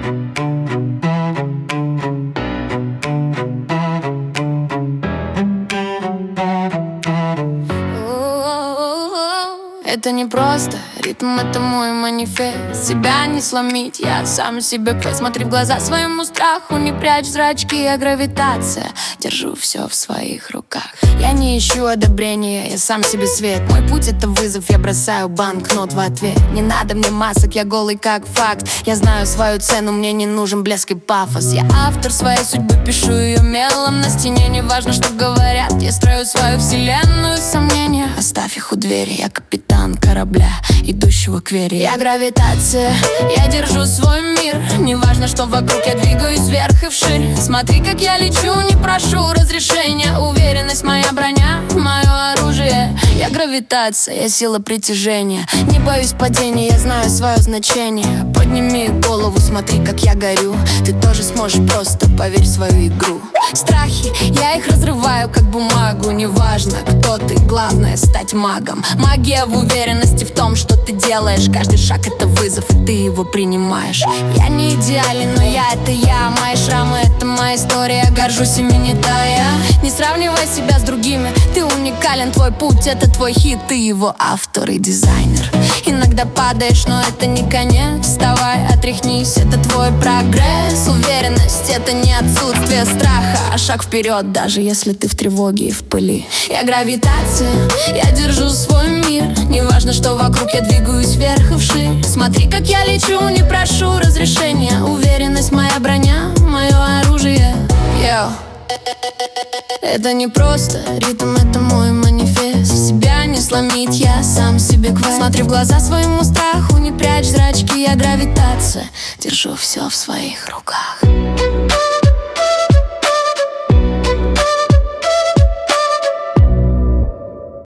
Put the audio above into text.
Это не просто ритм, это мой манифест. Себя не сломить, я сам себе квест. Смотри в глаза своему страху, не прячь зрачки, я гравитация. Держу все в своих руках. Я не ищу одобрения, я сам себе свет. Мой путь — это вызов, я бросаю банкнот в ответ. Не надо мне масок, я голый как факт. Я знаю свою цену, мне не нужен блеск и пафос. Я автор своей судьбы, пишу ее мелом на стене. Не важно, что говорят, я строю свою вселенную сомнения. Оставь их у двери, я капитан корабля, идущего к вере. Я гравитация, я держу свой мир. Неважно, что вокруг, я двигаюсь вверх и вширь. Смотри, как я лечу, не прошу разрешения. Уверенность — моя броня, мое оружие. Я гравитация, я сила притяжения. Не боюсь падения, я знаю свое значение. Подними голову, смотри, как я горю. Ты тоже сможешь, просто поверь в свою игру. Страхи, я их разрываю, как бумагу. Неважно, кто ты, главное — стать магом. Магия в уверенности в том, что ты делаешь. Каждый шаг — это вызов, и ты его принимаешь. Я не идеален, но я — это я. Мои шрамы — это моя история. Горжусь ими, не тая. Не сравнивай себя с другими. Ты уникален, твой путь — это твой хит. Ты его автор и дизайнер. Иногда падаешь, но это не конец. Вставай, отряхнись, это твой прогресс. Уверенность — это не отсутствие страха, а шаг вперед, даже если ты в тревоге и в пыли. Я гравитация, я держу свой мир. Неважно, что вокруг, я двигаюсь вверх и вширь. Смотри, как я лечу, не прошу разрешения. Уверенность — моя броня, мое оружие. Йоу. Это не просто ритм, это мой манифест. Себя не сломить, я сам себе квест. Смотри в глаза своему страху, не прячь зрачки, я гравитация. Держу все в своих руках.